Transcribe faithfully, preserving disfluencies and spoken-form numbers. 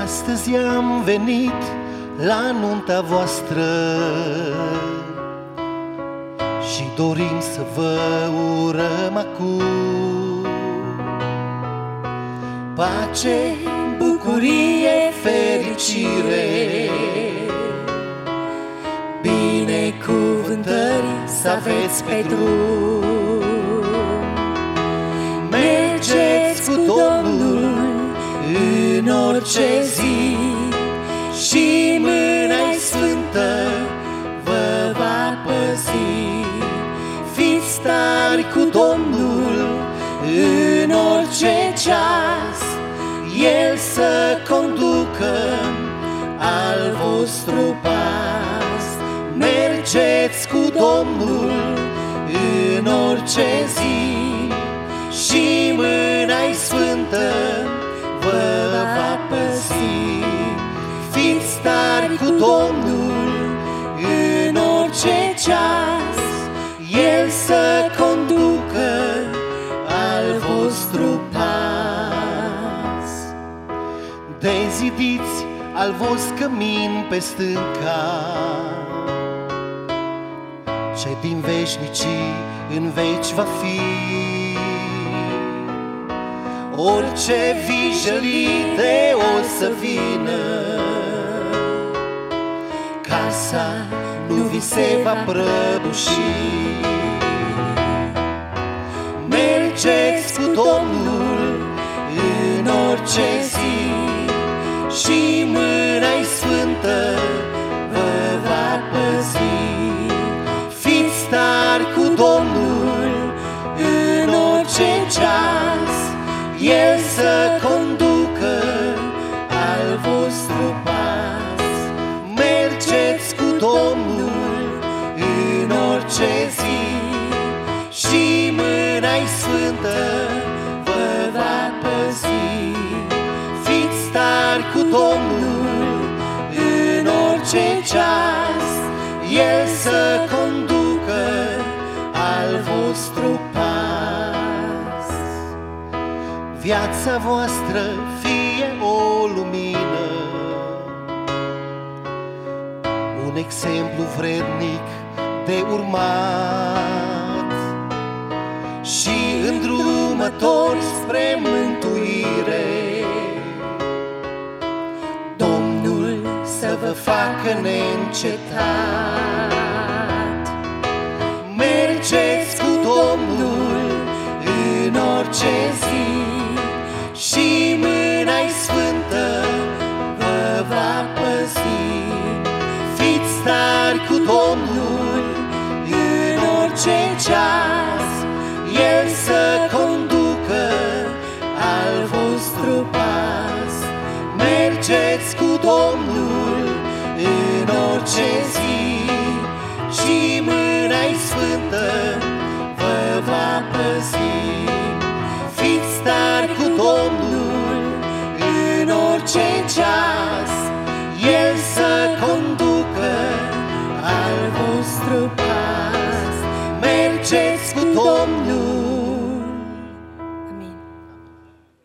Astăzi am venit la nunta voastră și dorim să vă urăm acum pace, bucurie, fericire, binecuvântări să aveți pe drum. Mergeți cu Domnul în orice zi și mâna-i sfântă vă va păzi. Fiți tari cu Domnul în orice ceas, El să conducă al vostru pas. Mergeți cu Domnul în orice zi și mâna-i sfântă vă va păzi. Fiți tari cu Domnul în orice ceas, El să conducă al vostru pas. Dezidiți al vostru cămin pe stânca, ce din veșnicii în veci va fi. Orice vijelite o să vină, casa nu vi se va prăbuși. Mergeți cu Domnul în orice zi și mâna-i sfântă vă va păzi. Fiți tari cu Domnul în orice ceas, El să conducă al vostru pas. Mergeți cu Domnul în orice zi și mâna-i sfântă vă va păzi. Fiți tari cu Domnul în orice ceas, El să conducă al vostru pas. Viața voastră fie o lumină, un exemplu vrednic de urmat și îndrumători spre mântuire. Domnul să vă facă neîncetat. Mergeți cu Domnul în orice zi și mâna-i sfântă vă va păzi. Fiți tari cu Domnul în orice ceas, El să conducă al vostru pas. Mergeți cu Domnul în orice zi și mâna-i sfântă vă va păzi. Fiți tari cu Domnul în orice ceas,